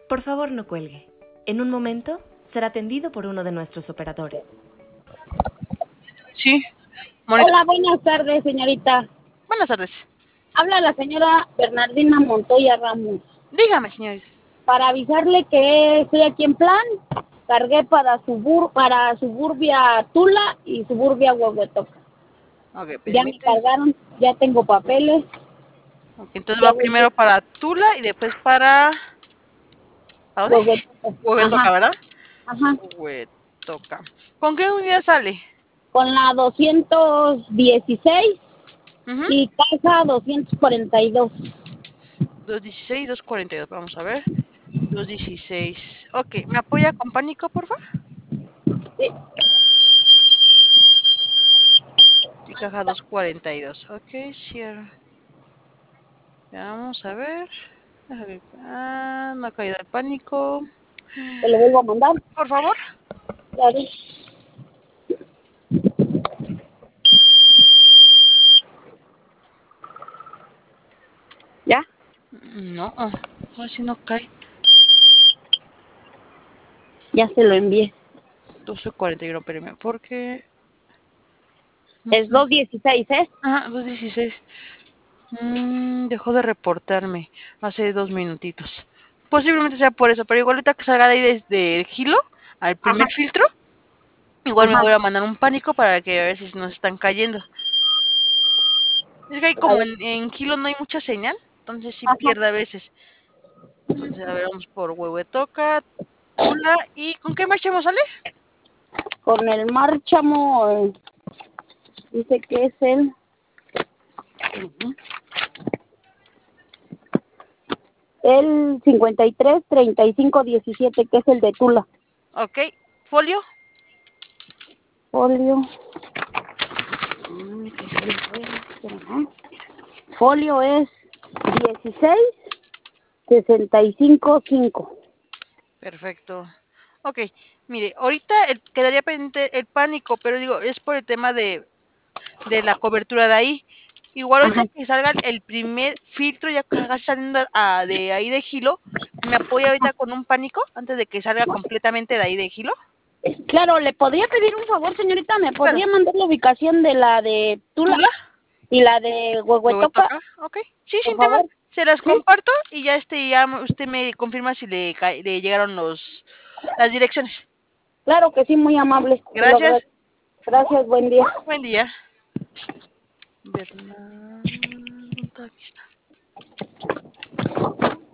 Por favor, no cuelgue. En un momento será atendido por uno de nuestros operadores. Sí, Mónica. Hola, buenas tardes, señorita. Buenas tardes. Habla la señora Bernardina Montoya Ramos. Dígame, señorita. Para avisarle que estoy aquí en plan, cargué para Suburbia Tula y Suburbia Huehuetoca. Ok, Ya me permite. cargaron, ya tengo papeles. Ok, entonces Ya va voy primero para Tula y después para... ¿Para dónde? Huehuetoca. Huehuetoca, Ajá, ¿verdad? ajá. Huehuetoca. ¿Con qué unidad sale? Con la 216 Uh y caja 242. 216, 242. Vamos a ver. 216. Ok, ¿me apoya con pánico, por favor? Sí. Y caja 242. Ok, cierra. Vamos a ver. No ha caído el pánico. Te lo vuelvo a mandar. Por favor. Claro. ¿Ya? No, así no cae. Ya se lo envié. 12:41, espérame, porque... No Es sé. 216, ¿eh? Ah, 216. Dejó de reportarme hace 2 minutitos. Posiblemente sea por eso, pero igual ahorita que salga de ahí desde el Gilo al primer Ajá, filtro, igual me ajá. voy a mandar un pánico para que a ver si nos están cayendo. Es que ahí A como ver, en Gilo no hay mucha señal, entonces sí ajá. pierde a veces. Entonces, a ver, vamos por Huehuetoca, Tula y ¿con qué marchamos, sale? Con el márchamo, dice que es el 53-35-17, que es el de Tula. Ok, folio. Folio. Folio es 16-65-5. Perfecto. Ok, mire, ahorita quedaría pendiente el pánico, pero digo, es por el tema de la cobertura de ahí. Igual ahorita Ajá. que salga el primer filtro, ya casi saliendo de ahí de Gilo, ¿me apoya ahorita con un pánico antes de que salga completamente de ahí de Gilo? Claro, ¿le podría pedir un favor, señorita? ¿Me Claro. podría mandar la ubicación de la de Tula ¿Tula? y la de Huehuetoca, ¿Huehuetoca? Ok. Sí, por sin tema. favor? Se las ¿Sí? comparto y ya ya usted me confirma si le llegaron las direcciones. Claro que sí, muy amable. Se lo Gracias. agradezco. Gracias, buen día. Buen día. Bernardo, aquí está.